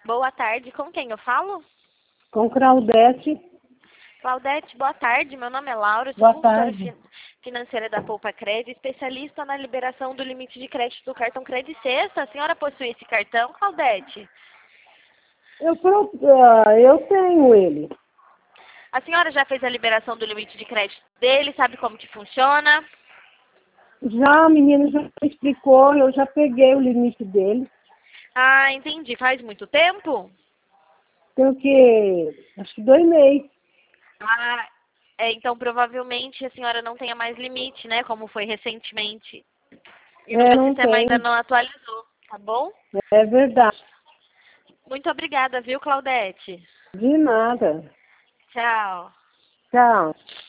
Boa tarde, com quem eu falo? Com Claudete. Claudete, boa tarde, meu nome é Laura, sou Boa consultora tarde. financeira da Poupa Crédito, especialista na liberação do limite de crédito do cartão Crédito Sexta. A senhora possui esse cartão, Claudete? Eu tenho ele. A senhora já fez a liberação do limite de crédito dele, sabe como que funciona? Já a menina já me explicou, eu já peguei o limite dele. Ah, entendi. Faz muito tempo? Tenho que, acho que 2 meses. Ah, então provavelmente a senhora não tenha mais limite, né? Como foi recentemente. E no meu Não sistema ainda tem. não atualizou, tá bom? É verdade. Muito obrigada, viu, Claudete? De nada. Tchau. Tchau.